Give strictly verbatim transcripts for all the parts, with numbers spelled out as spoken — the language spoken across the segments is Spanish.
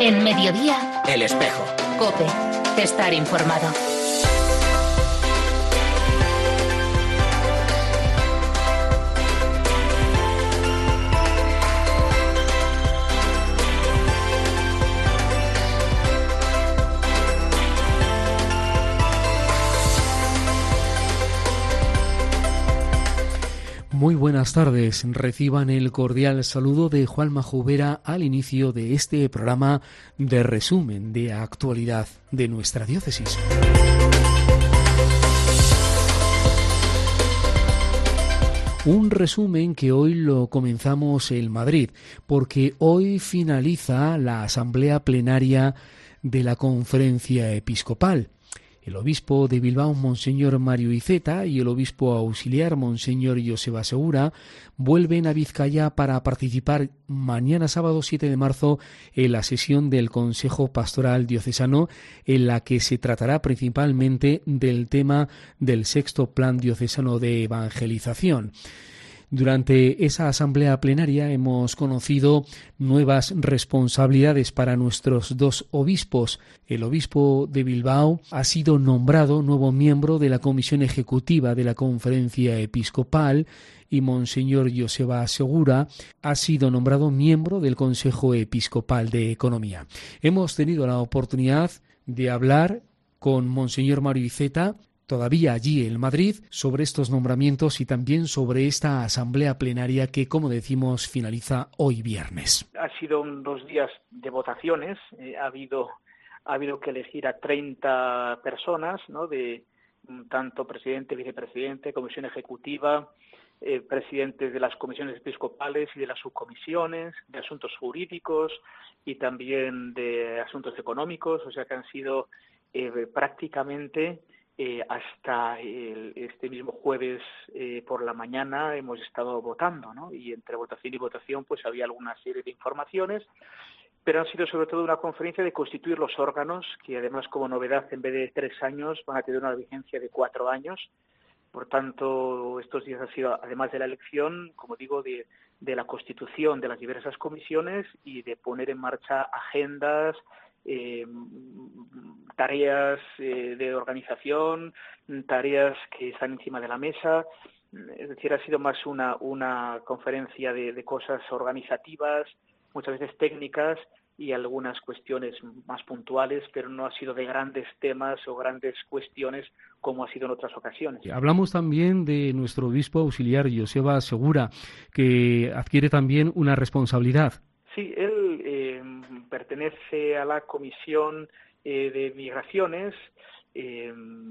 En Mediodía, El Espejo. COPE. Estar informado. Muy buenas tardes. Reciban el cordial saludo de Juanma Jubera al inicio de este programa de resumen de actualidad de nuestra diócesis. Un resumen que hoy lo comenzamos en Madrid, porque hoy finaliza la asamblea plenaria de la Conferencia Episcopal. El obispo de Bilbao, Monseñor Mario Iceta, y el obispo auxiliar, Monseñor Joseba Segura, vuelven a Vizcaya para participar mañana sábado siete de marzo en la sesión del Consejo Pastoral Diocesano, en la que se tratará principalmente del tema del sexto Plan Diocesano de Evangelización. Durante esa asamblea plenaria hemos conocido nuevas responsabilidades para nuestros dos obispos. El obispo de Bilbao ha sido nombrado nuevo miembro de la Comisión Ejecutiva de la Conferencia Episcopal y Monseñor Joseba Segura ha sido nombrado miembro del Consejo Episcopal de Economía. Hemos tenido la oportunidad de hablar con Monseñor Mario Iceta, todavía allí en Madrid, sobre estos nombramientos y también sobre esta asamblea plenaria que, como decimos, finaliza hoy viernes. Ha sido un, dos días de votaciones, eh, ha habido ha habido que elegir a treinta personas, ¿no? De tanto presidente, vicepresidente, comisión ejecutiva, eh, presidentes de las comisiones episcopales y de las subcomisiones, de asuntos jurídicos y también de asuntos económicos, o sea que han sido eh, prácticamente Eh, hasta el, este mismo jueves eh, por la mañana hemos estado votando, ¿no? Y entre votación y votación pues había alguna serie de informaciones, pero ha sido sobre todo una conferencia de constituir los órganos, que además como novedad en vez de tres años van a tener una vigencia de cuatro años. Por tanto, estos días ha sido, además de la elección, como digo, de, de la constitución de las diversas comisiones y de poner en marcha agendas, Eh, tareas eh, de organización, tareas que están encima de la mesa. Es decir, ha sido más una, una conferencia de, de cosas organizativas, muchas veces técnicas y algunas cuestiones más puntuales, pero no ha sido de grandes temas o grandes cuestiones como ha sido en otras ocasiones. Hablamos también de nuestro obispo auxiliar, Joseba Segura, que adquiere también una responsabilidad. Sí, él eh, pertenece a la Comisión eh, de Migraciones. Eh,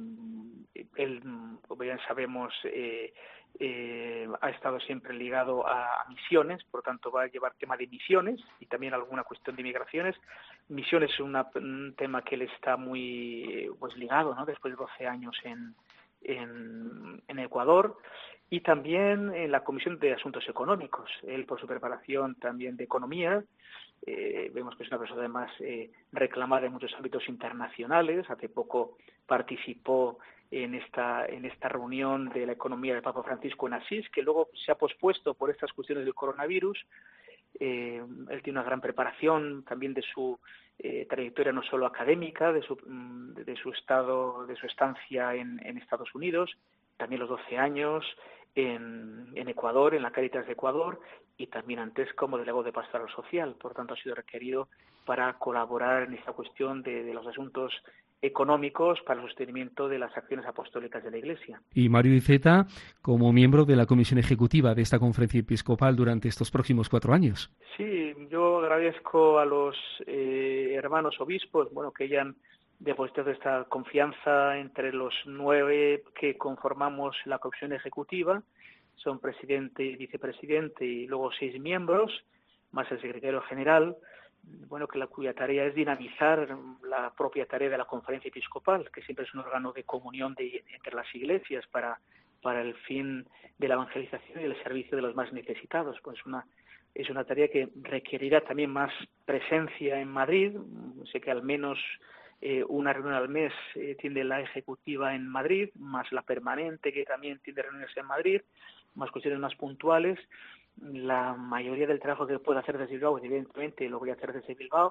él, como bien sabemos, eh, eh, ha estado siempre ligado a, a misiones, por tanto va a llevar tema de misiones y también alguna cuestión de migraciones. Misiones es una, un tema que él está muy pues ligado, ¿no? Después de doce años en, en, en Ecuador. Y también en la Comisión de Asuntos Económicos. Él, por su preparación también de economía, eh, vemos que es una persona además eh, reclamada en muchos ámbitos internacionales. Hace poco participó en esta en esta reunión de la economía del Papa Francisco en Asís, que luego se ha pospuesto por estas cuestiones del coronavirus. Eh, él tiene una gran preparación también de su eh, trayectoria no solo académica, de su de su estado, de su estancia en, en Estados Unidos, también los doce años en, en Ecuador, en la Cáritas de Ecuador, y también antes como delegado de Pastoral Social. Por tanto, ha sido requerido para colaborar en esta cuestión de, de los asuntos económicos para el sostenimiento de las acciones apostólicas de la Iglesia. Y Mario Iceta, como miembro de la Comisión Ejecutiva de esta Conferencia Episcopal durante estos próximos cuatro años. Sí, yo agradezco a los eh, hermanos obispos, bueno, que hayan depositado esta confianza entre los nueve que conformamos la Comisión Ejecutiva. Son presidente y vicepresidente y luego seis miembros, más el secretario general, bueno, que la cuya tarea es dinamizar la propia tarea de la Conferencia Episcopal, que siempre es un órgano de comunión de, entre las iglesias para, para el fin de la evangelización y el servicio de los más necesitados. Pues una es una tarea que requerirá también más presencia en Madrid. Sé que al menos Eh, una reunión al mes eh, tiene la ejecutiva en Madrid, más la permanente que también tiene reuniones en Madrid, más cuestiones más puntuales. La mayoría del trabajo que puedo hacer desde Bilbao, evidentemente lo voy a hacer desde Bilbao,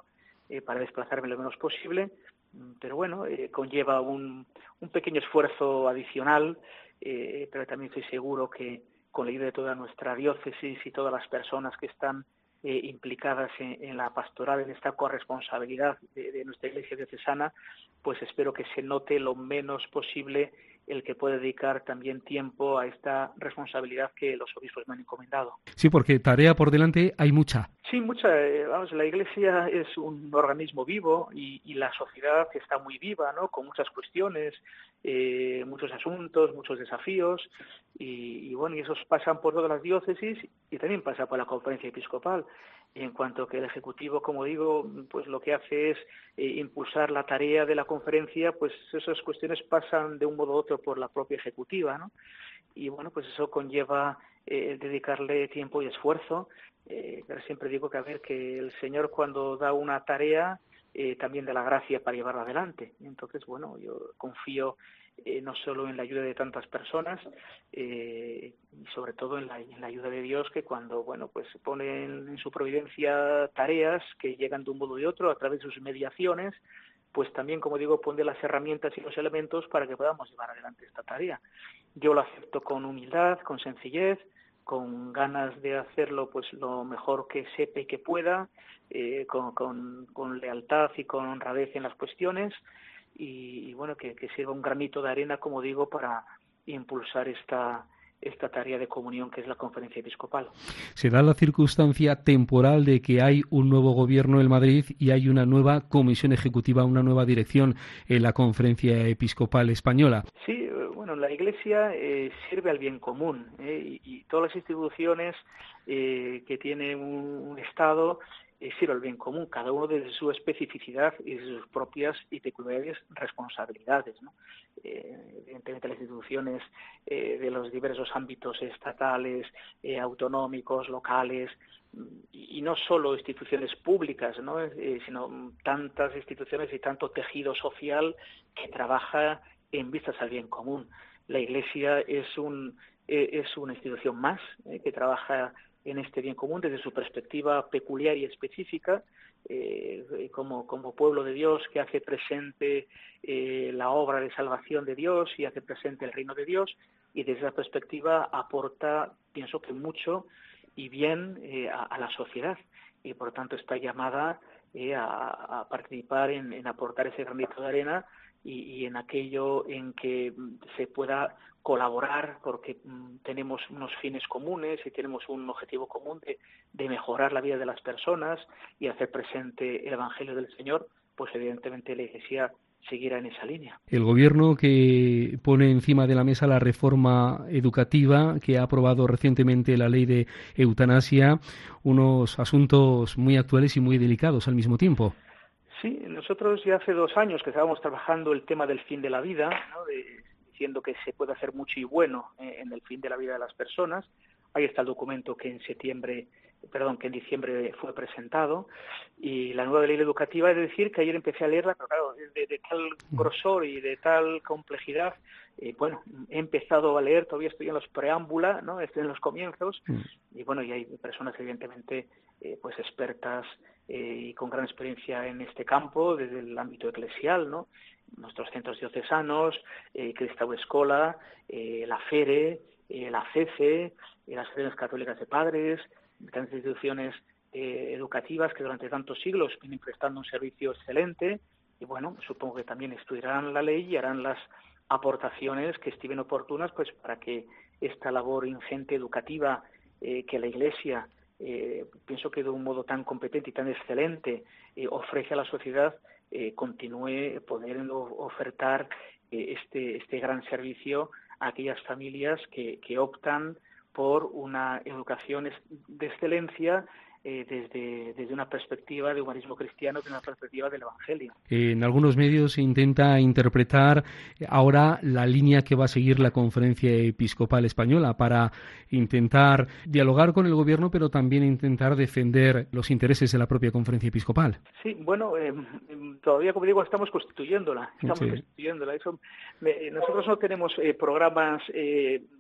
eh, para desplazarme lo menos posible, pero bueno, eh, conlleva un, un pequeño esfuerzo adicional, eh, pero también estoy seguro que con la ayuda de toda nuestra diócesis y todas las personas que están eh, implicadas en, en la pastoral, en esta corresponsabilidad de, de nuestra Iglesia diocesana, pues espero que se note lo menos posible el que puede dedicar también tiempo a esta responsabilidad que los obispos me han encomendado. Sí, porque tarea por delante hay mucha. Sí, mucha. Eh, vamos, la Iglesia es un organismo vivo y, y la sociedad está muy viva, ¿no? Con muchas cuestiones, eh, muchos asuntos, muchos desafíos y, y bueno, y esos pasan por todas las diócesis y también pasa por la Conferencia Episcopal. Y en cuanto que el Ejecutivo, como digo, pues lo que hace es eh, impulsar la tarea de la conferencia, pues esas cuestiones pasan de un modo u otro por la propia Ejecutiva, ¿no? Y bueno, pues eso conlleva eh, dedicarle tiempo y esfuerzo. Eh, pero siempre digo que a ver que el Señor cuando da una tarea eh, también da la gracia para llevarla adelante. Entonces, bueno, yo confío eh, no solo en la ayuda de tantas personas, eh, y sobre todo en la, en la ayuda de Dios, que cuando, bueno, pues pone en, en su providencia tareas que llegan de un modo y otro a través de sus mediaciones, pues también, como digo, pone las herramientas y los elementos para que podamos llevar adelante esta tarea. Yo lo acepto con humildad, con sencillez, con ganas de hacerlo pues lo mejor que sepa y que pueda, eh, con, con, con lealtad y con honradez en las cuestiones y, y bueno, que, que sirva un granito de arena, como digo, para impulsar esta esta tarea de comunión que es la Conferencia Episcopal. Se da la circunstancia temporal de que hay un nuevo gobierno en Madrid y hay una nueva comisión ejecutiva, una nueva dirección en la Conferencia Episcopal Española. Sí, bueno, la Iglesia eh, sirve al bien común eh, y, y todas las instituciones eh, que tienen un, un Estado eh, sirve al bien común, cada uno desde su especificidad y de sus propias y peculiares responsabilidades, ¿no? Eh, evidentemente las instituciones eh, de los diversos ámbitos estatales, eh, autonómicos, locales, y, y no solo instituciones públicas, ¿no? Eh, sino tantas instituciones y tanto tejido social que trabaja en vistas al bien común. La Iglesia es un eh, es una institución más eh, que trabaja en este bien común desde su perspectiva peculiar y específica, eh, como, como pueblo de Dios que hace presente eh, la obra de salvación de Dios y hace presente el reino de Dios, y desde esa perspectiva aporta, pienso que mucho y bien eh, a, a la sociedad, y por tanto está llamada eh, a, a participar en, en aportar ese granito de arena y, y en aquello en que se pueda colaborar, porque mm, tenemos unos fines comunes y tenemos un objetivo común de, de mejorar la vida de las personas y hacer presente el Evangelio del Señor, pues evidentemente la Iglesia seguirá en esa línea. El gobierno que pone encima de la mesa la reforma educativa, que ha aprobado recientemente la ley de eutanasia, unos asuntos muy actuales y muy delicados al mismo tiempo. Sí, nosotros ya hace dos años que estábamos trabajando el tema del fin de la vida, ¿no? de, diciendo que se puede hacer mucho y bueno en el fin de la vida de las personas. Ahí está el documento que en septiembre, perdón, que en diciembre fue presentado, y la nueva ley educativa, es decir, que ayer empecé a leerla, pero claro, de, de tal grosor y de tal complejidad, eh, bueno, he empezado a leer, todavía estoy en los preámbula, ¿no? Estoy en los comienzos, y bueno, y hay personas evidentemente eh, pues expertas eh, y con gran experiencia en este campo, desde el ámbito eclesial, ¿no? Nuestros centros diocesanos, eh, Cristau Escola, eh, la FERE, eh, la CECE, eh, las Asociaciones Católicas de Padres, tantas instituciones eh, educativas que durante tantos siglos vienen prestando un servicio excelente, y bueno, supongo que también estudiarán la ley y harán las aportaciones que estimen oportunas pues para que esta labor ingente educativa eh, que la Iglesia, eh, pienso que de un modo tan competente y tan excelente, eh, ofrece a la sociedad, eh, continúe pudiendo ofertar eh, este, este gran servicio a aquellas familias que, que optan por una educación de excelencia eh, desde, desde una perspectiva de humanismo cristiano, desde una perspectiva del Evangelio. En algunos medios se intenta interpretar ahora la línea que va a seguir la Conferencia Episcopal Española para intentar dialogar con el gobierno, pero también intentar defender los intereses de la propia Conferencia Episcopal. Sí, bueno, eh, todavía, como digo, estamos constituyéndola. Estamos sí. constituyéndola. Eso, me, nosotros no tenemos eh, programas eh,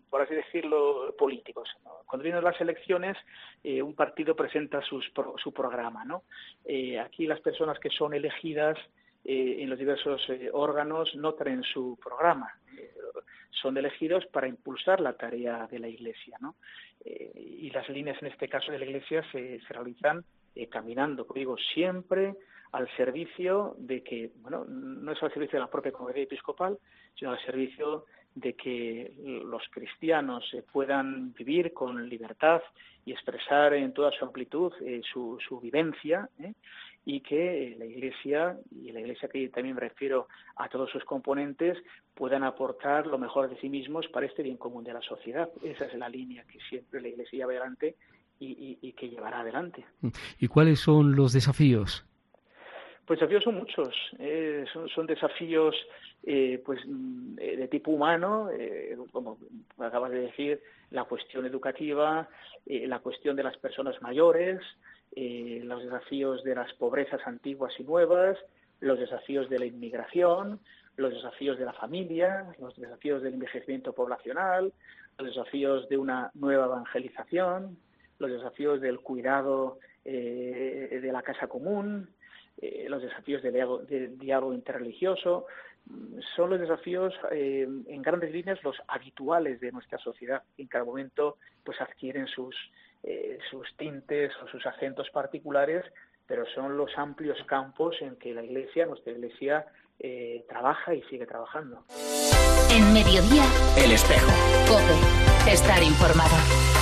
por así decirlo, políticos, ¿no? Cuando vienen las elecciones, eh, un partido presenta sus pro, su programa, ¿no? Eh, aquí las personas que son elegidas eh, en los diversos eh, órganos no traen su programa, eh, son elegidos para impulsar la tarea de la Iglesia, ¿no? Eh, y las líneas, en este caso de la Iglesia, se, se realizan eh, caminando, como digo, siempre al servicio de que, bueno, no es al servicio de la propia Congregación Episcopal, sino al servicio de que los cristianos eh, puedan vivir con libertad y expresar en toda su amplitud eh, su, su vivencia, ¿eh? y que la Iglesia, y la Iglesia que también me refiero a todos sus componentes, puedan aportar lo mejor de sí mismos para este bien común de la sociedad. Esa es la línea que siempre la Iglesia lleva adelante y, y, y que llevará adelante. ¿Y cuáles son los desafíos? Pues desafíos son muchos, eh, son, son desafíos eh, pues de tipo humano, eh, como acabas de decir, la cuestión educativa, eh, la cuestión de las personas mayores, eh, los desafíos de las pobrezas antiguas y nuevas, los desafíos de la inmigración, los desafíos de la familia, los desafíos del envejecimiento poblacional, los desafíos de una nueva evangelización, los desafíos del cuidado eh, de la casa común, eh, los desafíos del diálogo, del diálogo interreligioso. Son los desafíos, eh, en grandes líneas, los habituales de nuestra sociedad. En cada momento pues adquieren sus, eh, sus tintes o sus acentos particulares, pero son los amplios campos en que la Iglesia, nuestra Iglesia, eh, trabaja y sigue trabajando. En Mediodía, El Espejo. COPE. Estar informado.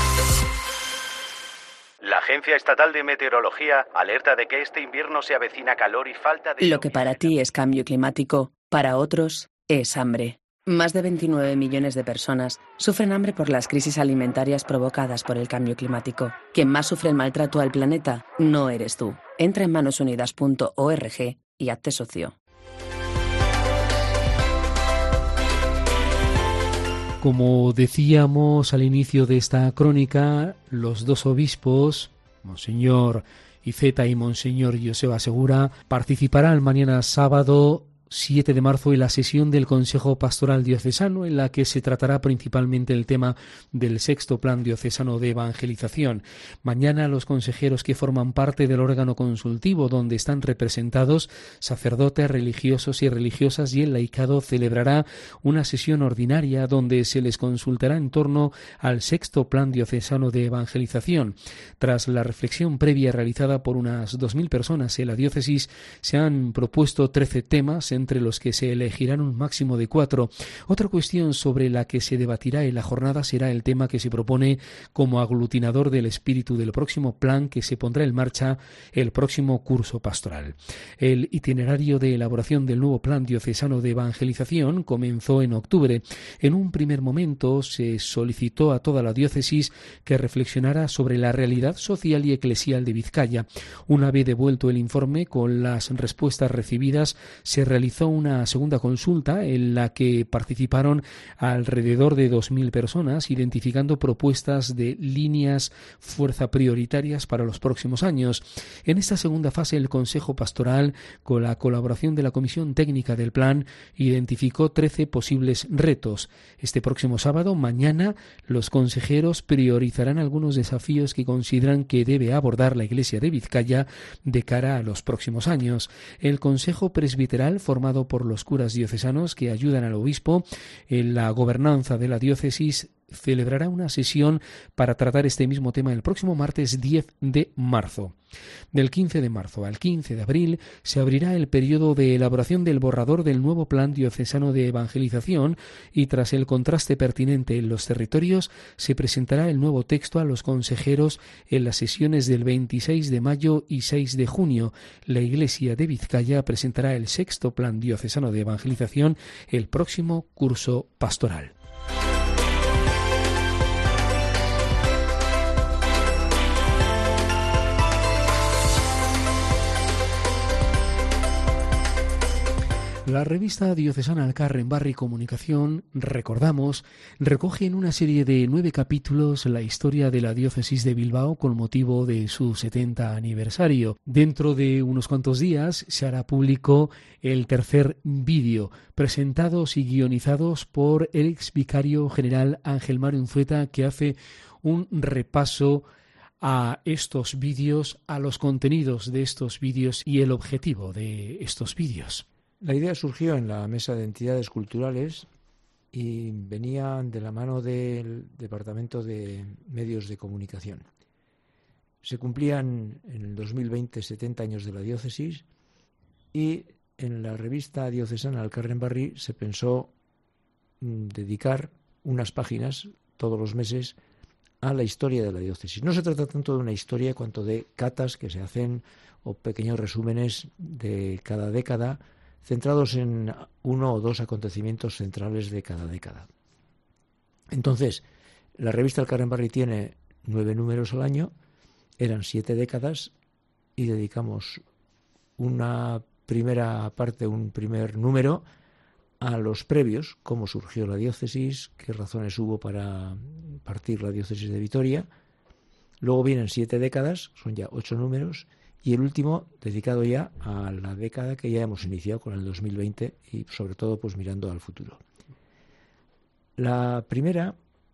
La Agencia Estatal de Meteorología alerta de que este invierno se avecina calor y falta de... Lo que para ti es cambio climático, para otros es hambre. Más de veintinueve millones de personas sufren hambre por las crisis alimentarias provocadas por el cambio climático. Quien más sufre el maltrato al planeta no eres tú. Entra en manos unidas punto org y hazte socio. Como decíamos al inicio de esta crónica, los dos obispos, Monseñor Iceta y Monseñor Joseba Segura, participarán mañana sábado siete de marzo en la sesión del Consejo Pastoral Diocesano, en la que se tratará principalmente el tema del sexto Plan Diocesano de Evangelización. Mañana los consejeros que forman parte del órgano consultivo, donde están representados sacerdotes, religiosos y religiosas, y el laicado, celebrará una sesión ordinaria donde se les consultará en torno al sexto Plan Diocesano de Evangelización. Tras la reflexión previa realizada por unas dos mil personas en la diócesis, se han propuesto trece temas, entre los que se elegirán un máximo de cuatro. Otra cuestión sobre la que se debatirá en la jornada será el tema que se propone como aglutinador del espíritu del próximo plan que se pondrá en marcha el próximo curso pastoral. El itinerario de elaboración del nuevo Plan Diocesano de Evangelización comenzó en octubre. En un primer momento se solicitó a toda la diócesis que reflexionara sobre la realidad social y eclesial de Vizcaya. Una vez devuelto el informe con las respuestas recibidas, se realizó una segunda consulta en la que participaron alrededor de dos mil personas, identificando propuestas de líneas fuerza prioritarias para los próximos años. En esta segunda fase, el Consejo Pastoral, con la colaboración de la Comisión Técnica del Plan, identificó trece posibles retos. Este próximo sábado, mañana, los consejeros priorizarán algunos desafíos que consideran que debe abordar la Iglesia de Vizcaya de cara a los próximos años. El Consejo Presbiteral, formado por los curas diocesanos que ayudan al obispo en la gobernanza de la diócesis, celebrará una sesión para tratar este mismo tema el próximo martes diez de marzo. Del quince de marzo al quince de abril se abrirá el periodo de elaboración del borrador del nuevo Plan Diocesano de Evangelización y, tras el contraste pertinente en los territorios, se presentará el nuevo texto a los consejeros en las sesiones del veintiséis de mayo y seis de junio. La Iglesia de Vizcaya presentará el sexto Plan Diocesano de Evangelización el próximo curso pastoral. La revista diocesana Alcarren-Barri Comunicación, recordamos, recoge en una serie de nueve capítulos la historia de la diócesis de Bilbao con motivo de su setenta aniversario. Dentro de unos cuantos días se hará público el tercer vídeo, presentados y guionizados por el ex vicario general Ángel Mario Unzueta, que hace un repaso a estos vídeos, a los contenidos de estos vídeos y el objetivo de estos vídeos. La idea surgió en la Mesa de Entidades Culturales y venía de la mano del Departamento de Medios de Comunicación. Se cumplían en el dos mil veinte setenta años de la diócesis y en la revista diocesana Alcarren-Barri se pensó dedicar unas páginas todos los meses a la historia de la diócesis. No se trata tanto de una historia cuanto de catas que se hacen o pequeños resúmenes de cada década, centrados en uno o dos acontecimientos centrales de cada década. Entonces, la revista Alcarren-Barri tiene nueve números al año, eran siete décadas, y dedicamos una primera parte, un primer número, a los previos, cómo surgió la diócesis, qué razones hubo para partir la diócesis de Vitoria. Luego vienen siete décadas, son ya ocho números, y el último dedicado ya a la década que ya hemos iniciado con el dos mil veinte y sobre todo pues mirando al futuro. La primera,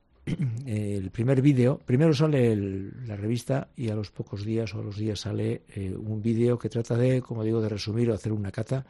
el primer vídeo, primero sale el, la revista y a los pocos días o a los días sale eh, un vídeo que trata de, como digo, de resumir o hacer una cata.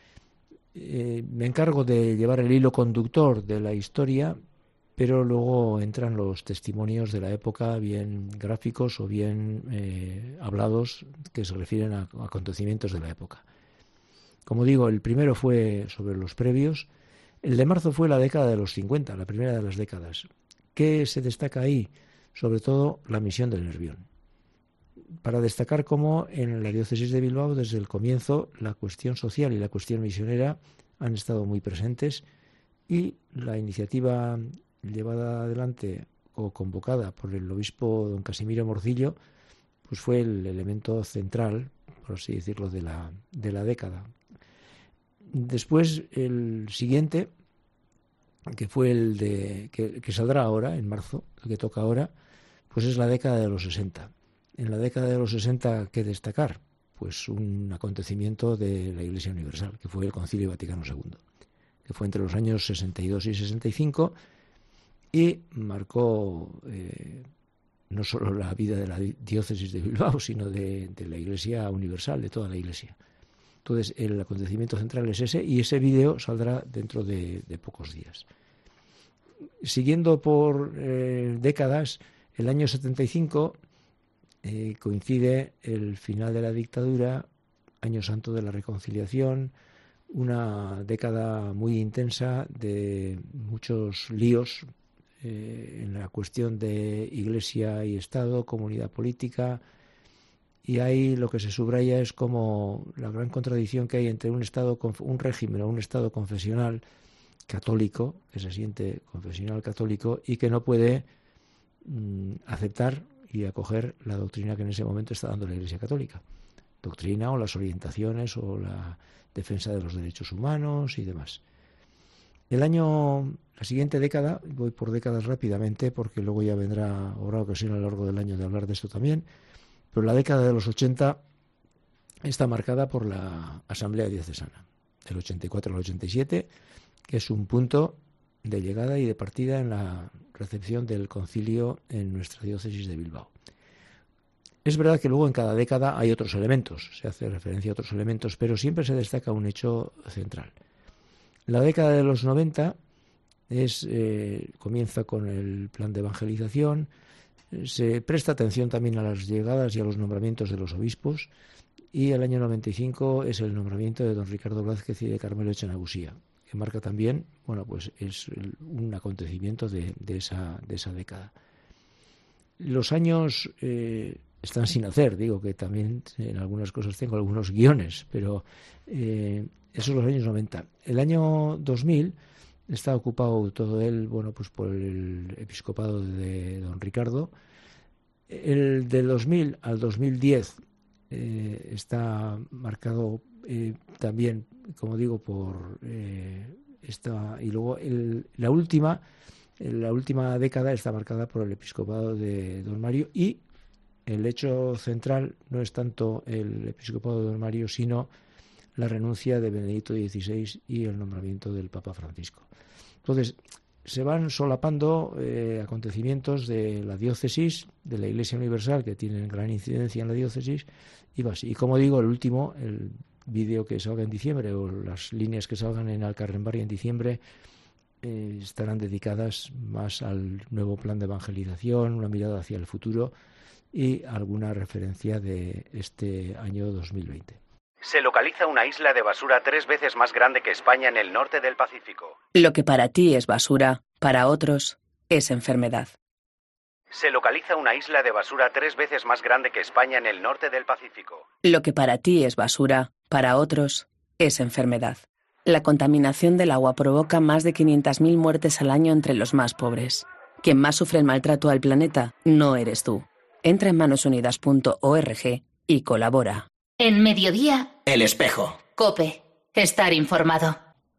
Eh, me encargo de llevar el hilo conductor de la historia, pero luego entran los testimonios de la época, bien gráficos o bien eh, hablados, que se refieren a, a acontecimientos de la época. Como digo, el primero fue sobre los previos. El de marzo fue la década de los cincuenta, la primera de las décadas. ¿Qué se destaca ahí? Sobre todo la misión del Nervión. Para destacar cómo en la diócesis de Bilbao, desde el comienzo, la cuestión social y la cuestión misionera han estado muy presentes, y la iniciativa llevada adelante o convocada por el obispo don Casimiro Morcillo, pues fue el elemento central, por así decirlo, de la, de la década. Después, el siguiente, que fue el de que, que saldrá ahora, en marzo, el que toca ahora, pues es la década de los sesenta. En la década de los sesenta, ¿qué destacar? Pues un acontecimiento de la Iglesia Universal, que fue el Concilio Vaticano segundo, que fue entre los años sesenta y dos y sesenta y cinco, y marcó eh, no solo la vida de la diócesis de Bilbao, sino de, de la Iglesia Universal, de toda la Iglesia. Entonces, el acontecimiento central es ese, y ese vídeo saldrá dentro de, de pocos días. Siguiendo por eh, décadas, el año setenta y cinco eh, coincide el final de la dictadura, año santo de la reconciliación, una década muy intensa de muchos líos eh, en la cuestión de Iglesia y Estado, comunidad política, y ahí lo que se subraya es como la gran contradicción que hay entre un Estado, un régimen o un Estado confesional católico, que se siente confesional católico y que no puede mm, aceptar y acoger la doctrina que en ese momento está dando la Iglesia Católica. Doctrina o las orientaciones o la defensa de los derechos humanos y demás. El año, la siguiente década, voy por décadas rápidamente porque luego ya vendrá, habrá ocasión a lo largo del año de hablar de esto también, pero la década de los ochenta está marcada por la Asamblea Diocesana, del ochenta y cuatro al ochenta y siete, que es un punto de llegada y de partida en la recepción del concilio en nuestra diócesis de Bilbao. Es verdad que luego en cada década hay otros elementos, se hace referencia a otros elementos, pero siempre se destaca un hecho central. La década de los noventa es, eh, comienza con el plan de evangelización, se presta atención también a las llegadas y a los nombramientos de los obispos, y el año noventa y cinco es el nombramiento de don Ricardo Blázquez y de Carmelo Echanagusía, que marca también, bueno, pues es un acontecimiento de, de, esa, de esa década. Los años eh, están sin hacer, digo que también en algunas cosas tengo algunos guiones, pero eh, esos son los años noventa. El año dos mil está ocupado todo él, bueno, pues por el episcopado de don Ricardo. El del dos mil al dos mil diez eh, está marcado eh, también, como digo, por eh, esta, y luego el, la última, la última década está marcada por el episcopado de Don Mario, y el hecho central no es tanto el episcopado de Don Mario, sino la renuncia de Benedicto dieciséis y el nombramiento del Papa Francisco. Entonces, se van solapando eh, acontecimientos de la diócesis, de la Iglesia Universal, que tienen gran incidencia en la diócesis, y va así. Y como digo, el último, el vídeo que salga en diciembre, o las líneas que salgan en Alcarrembarri en diciembre, eh, estarán dedicadas más al nuevo plan de evangelización, una mirada hacia el futuro y alguna referencia de este año dos mil veinte. Se localiza una isla de basura tres veces más grande que España en el norte del Pacífico. Lo que para ti es basura, para otros es enfermedad. Se localiza una isla de basura tres veces más grande que España en el norte del Pacífico. Lo que para ti es basura, para otros es enfermedad. La contaminación del agua provoca más de quinientas mil muertes al año entre los más pobres. Quien más sufre el maltrato al planeta no eres tú. Entra en manos unidas punto org y colabora. En Mediodía, El Espejo. COPE. Estar informado.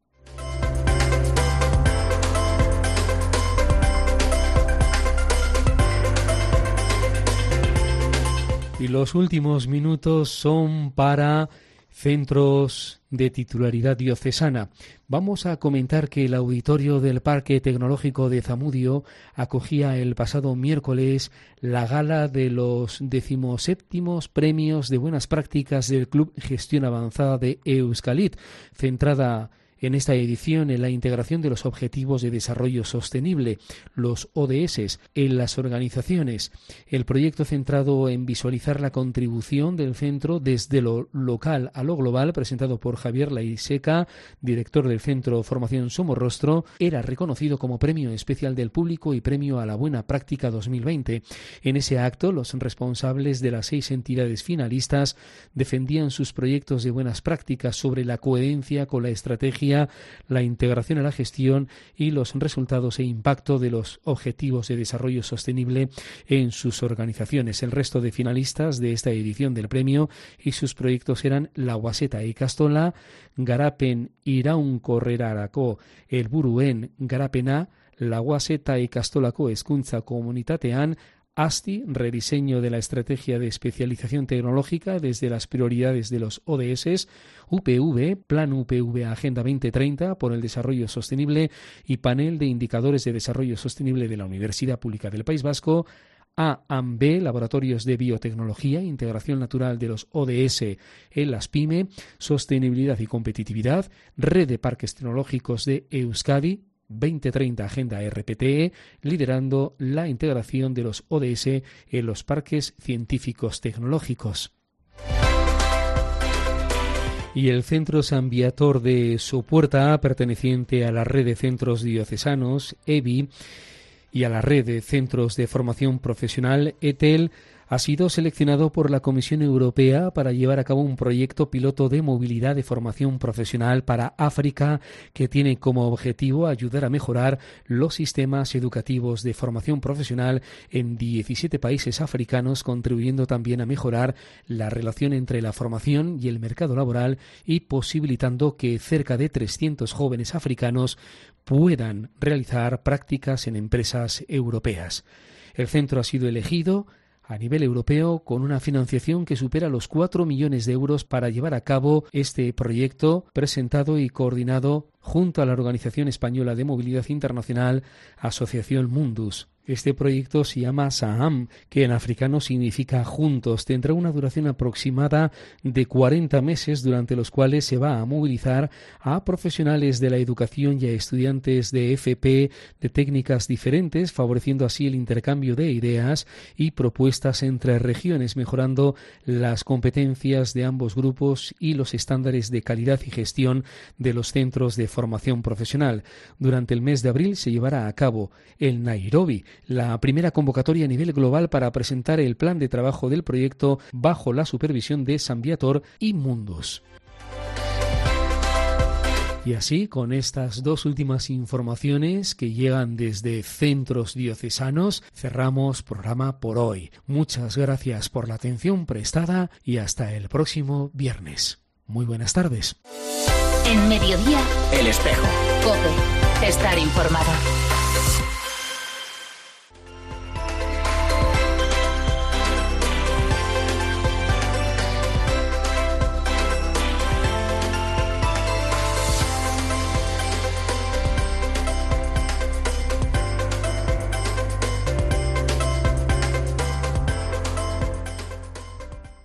Y los últimos minutos son para centros de titularidad diocesana. Vamos a comentar que el auditorio del Parque Tecnológico de Zamudio acogía el pasado miércoles la gala de los decimoséptimos premios de buenas prácticas del Club Gestión Avanzada de Euskalit, centrada en esta edición en la integración de los Objetivos de Desarrollo Sostenible, los O D S, en las organizaciones. El proyecto centrado en visualizar la contribución del centro desde lo local a lo global, presentado por Javier Laiseca, director del Centro Formación Somorrostro, era reconocido como Premio Especial del Público y Premio a la Buena Práctica dos mil veinte. En ese acto, los responsables de las seis entidades finalistas defendían sus proyectos de buenas prácticas sobre la coherencia con la estrategia, la integración a la gestión y los resultados e impacto de los objetivos de desarrollo sostenible en sus organizaciones. El resto de finalistas de esta edición del premio y sus proyectos eran Lauaseta Ikastola, Garapen Iraunkorrerarako helburuen garapena, Lauaseta Ikastolako hezkuntza komunitatean, ASTI, rediseño de la estrategia de especialización tecnológica desde las prioridades de los O D S, U P V, Plan U P V Agenda veinte treinta por el desarrollo sostenible y panel de indicadores de desarrollo sostenible de la Universidad Pública del País Vasco, A A M B, laboratorios de biotecnología, integración natural de los O D S en las PYME, sostenibilidad y competitividad, red de parques tecnológicos de Euskadi, veinte treinta Agenda R P T E, liderando la integración de los O D S en los parques científicos tecnológicos. Y el Centro San Viator de Sopuerta, perteneciente a la red de centros diocesanos, E B I, y a la red de centros de formación profesional, E T E L, ha sido seleccionado por la Comisión Europea para llevar a cabo un proyecto piloto de movilidad de formación profesional para África que tiene como objetivo ayudar a mejorar los sistemas educativos de formación profesional en diecisiete países africanos, contribuyendo también a mejorar la relación entre la formación y el mercado laboral y posibilitando que cerca de trescientos jóvenes africanos puedan realizar prácticas en empresas europeas. El centro ha sido elegido a nivel europeo con una financiación que supera los cuatro millones de euros para llevar a cabo este proyecto presentado y coordinado junto a la Organización Española de Movilidad Internacional, Asociación Mundus. Este proyecto se llama SAAM, que en africano significa juntos. Tendrá una duración aproximada de cuarenta meses, durante los cuales se va a movilizar a profesionales de la educación y a estudiantes de F P de técnicas diferentes, favoreciendo así el intercambio de ideas y propuestas entre regiones, mejorando las competencias de ambos grupos y los estándares de calidad y gestión de los centros de formación profesional. Durante el mes de abril se llevará a cabo en Nairobi la primera convocatoria a nivel global para presentar el plan de trabajo del proyecto bajo la supervisión de San Viator y Mundus. Y así, con estas dos últimas informaciones que llegan desde centros diocesanos, cerramos programa por hoy. Muchas gracias por la atención prestada y hasta el próximo viernes. Muy buenas tardes. En Mediodía, El Espejo. COPE. Estar informado.